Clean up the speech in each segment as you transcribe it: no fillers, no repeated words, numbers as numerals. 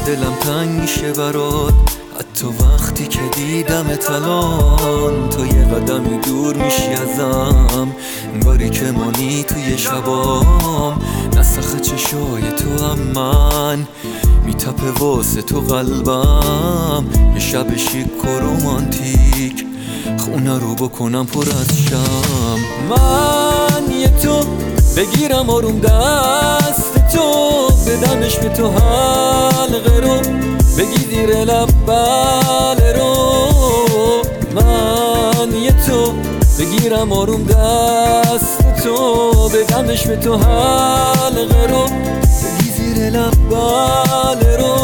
دلم تنگ میشه برات، حتی وقتی که دیدمت الان. تو یه قدمی دور میشی ازم، انگاری که مانی توی شبام. نسخ چشای تو هم من میتپه واسه تو قلبم. یه شب شیک و رومانتیک، خونه رو بکنم پر از شم. من یه تو بگیرم آروم دست تو، بدمش به تو حلقه رو، بگی زیر لب بله رو. من یه تو بگیرم آروم دست تو، بدمش به تو حلقه رو، بگی زیر لب بله رو.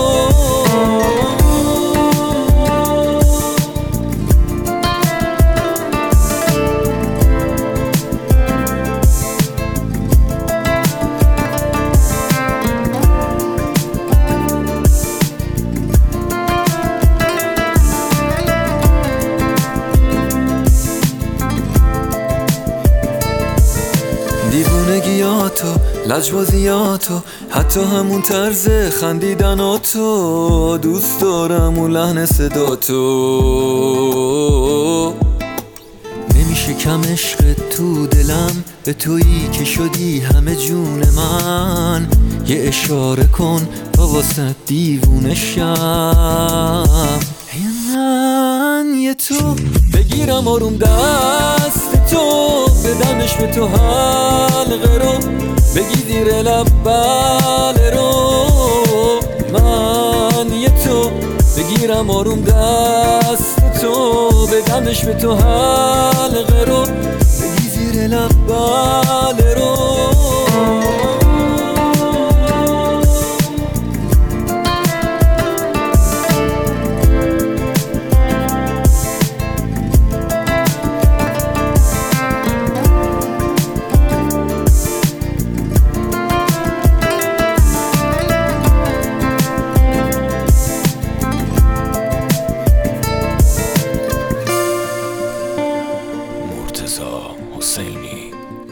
دیوونگیاتو، لجبازیاتو، حتی همون طرز خندیدناتو، دوست دارم اون لحن صداتو. نمیشه کم عشق تو دلم، به تویی که شدی همه جون من. یه اشاره کن تا واسه دیوونه شم. من یه تو بگیرم آروم دست تو، بدمش به تو حلقه رو، بگی زیر لب بله رو. من یه تو بگیرم آروم دست تو، بدمش به تو حلقه رو، بگی زیر لب بله رو. مرتضی حسینی